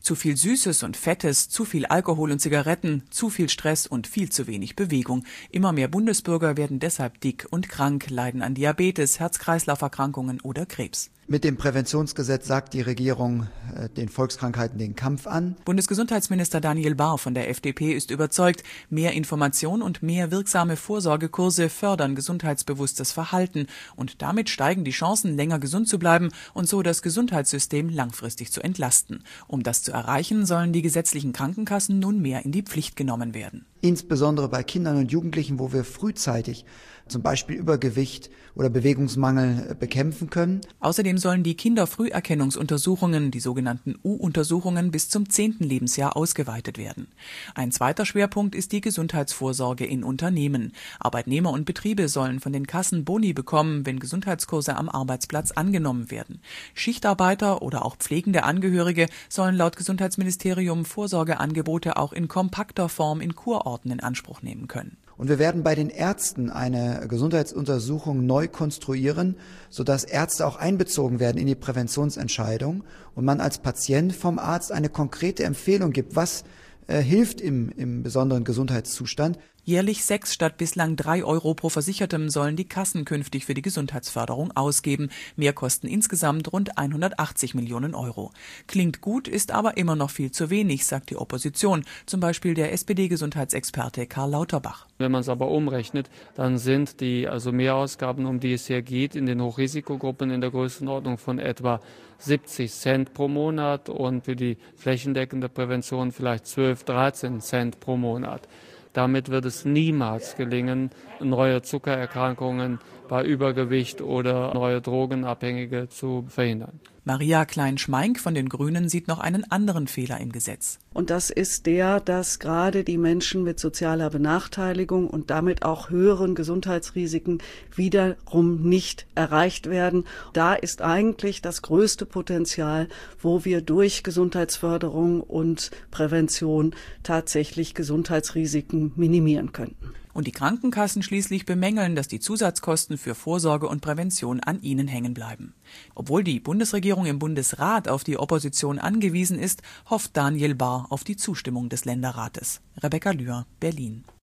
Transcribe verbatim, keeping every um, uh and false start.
Zu viel Süßes und Fettes, zu viel Alkohol und Zigaretten, zu viel Stress und viel zu wenig Bewegung. Immer mehr Bundesbürger werden deshalb dick und krank, leiden an Diabetes, Herz-Kreislauf-Erkrankungen oder Krebs. Mit dem Präventionsgesetz sagt die Regierung äh, den Volkskrankheiten den Kampf an. Bundesgesundheitsminister Daniel Bahr von der F D P ist überzeugt, mehr Information und mehr wirksame Vorsorgekurse fördern gesundheitsbewusstes Verhalten und damit steigen die Chancen, länger gesund zu bleiben und so das Gesundheitssystem langfristig zu entlasten. Um das zu erreichen, sollen die gesetzlichen Krankenkassen nun mehr in die Pflicht genommen werden. Insbesondere bei Kindern und Jugendlichen, wo wir frühzeitig zum Beispiel Übergewicht oder Bewegungsmangel bekämpfen können. Außerdem sollen die Kinderfrüherkennungsuntersuchungen, die sogenannten U-Untersuchungen, bis zum zehnten Lebensjahr ausgeweitet werden. Ein zweiter Schwerpunkt ist die Gesundheitsvorsorge in Unternehmen. Arbeitnehmer und Betriebe sollen von den Kassen Boni bekommen, wenn Gesundheitskurse am Arbeitsplatz angenommen werden. Schichtarbeiter oder auch pflegende Angehörige sollen laut Gesundheitsministerium Vorsorgeangebote auch in kompakter Form in Kurorten in Anspruch nehmen können. Und wir werden bei den Ärzten eine Gesundheitsuntersuchung neu konstruieren, sodass Ärzte auch einbezogen werden in die Präventionsentscheidung und man als Patient vom Arzt eine konkrete Empfehlung gibt, was äh, hilft im, im besonderen Gesundheitszustand. Jährlich sechs statt bislang drei Euro pro Versichertem sollen die Kassen künftig für die Gesundheitsförderung ausgeben. Mehrkosten insgesamt rund hundertachtzig Millionen Euro. Klingt gut, ist aber immer noch viel zu wenig, sagt die Opposition. Zum Beispiel der S P D-Gesundheitsexperte Karl Lauterbach. Wenn man es aber umrechnet, dann sind die also Mehrausgaben, um die es hier geht, in den Hochrisikogruppen in der Größenordnung von etwa siebzig Cent pro Monat und für die flächendeckende Prävention vielleicht zwölf, dreizehn Cent pro Monat. Damit wird es niemals gelingen, neue Zuckererkrankungen bei Übergewicht oder neue Drogenabhängige zu verhindern. Maria Klein-Schmeink von den Grünen sieht noch einen anderen Fehler im Gesetz. Und das ist der, dass gerade die Menschen mit sozialer Benachteiligung und damit auch höheren Gesundheitsrisiken wiederum nicht erreicht werden. Da ist eigentlich das größte Potenzial, wo wir durch Gesundheitsförderung und Prävention tatsächlich Gesundheitsrisiken minimieren könnten. Und die Krankenkassen schließlich bemängeln, dass die Zusatzkosten für Vorsorge und Prävention an ihnen hängen bleiben. Obwohl die Bundesregierung im Bundesrat auf die Opposition angewiesen ist, hofft Daniel Bahr auf die Zustimmung des Länderrates. Rebecca Lühr, Berlin.